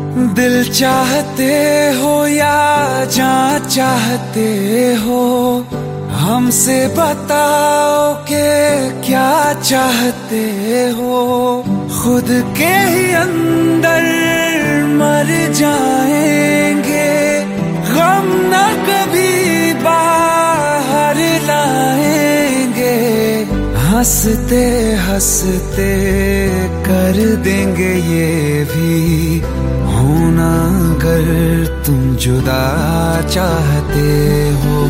दिल चाहते हो या जान चाहते हो, हमसे बताओ कि क्या चाहते हो। खुद के ही अंदर मर जाएंगे, गम न कभी बाहर लाएंगे। हंसते हंसते कर देंगे ये भी होना, अगर तुम जुदा चाहते हो।